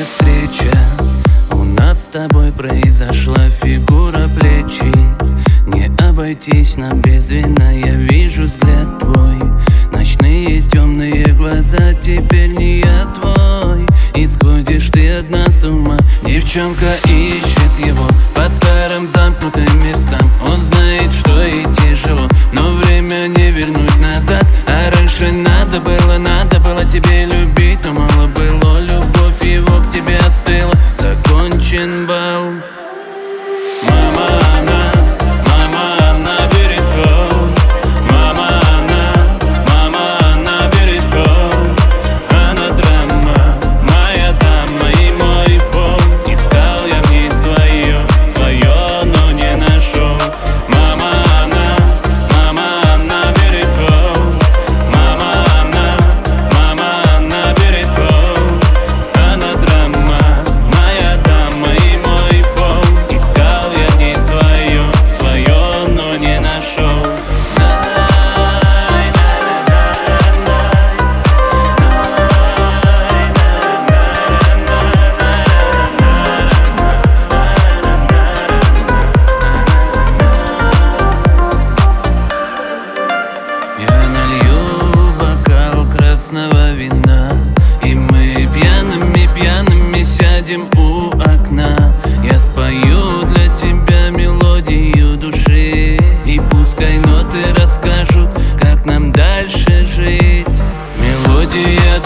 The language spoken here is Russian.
встреча, у нас с тобой произошла фигура плечи. Не обойтись нам без вина, я вижу взгляд твой. Ночные темные глаза, теперь не я твой. И сходишь ты одна с ума. Девчонка ищет его по старым замкнутым местам. Он знает, что ей тяжело, но время не вернуть назад. А раньше надо было тебе любить, но мало было, любовь его к тебе остыла. Закончен бал. Мама, она берет фол. Мама, она берет фол. Она драма, моя дама и мой фон. Искал я в ней свое, но не нашел. Мама, она берет фол. Мама, она берет фол. Она драма, моя дама и мой фон. Искал я в ней свое, но не нашел. Я налью бокал красного вина, и мы пьяными сядем у окна. Я спою для тебя мелодию души, и пускай ноты расскажут, как нам дальше жить. Мелодия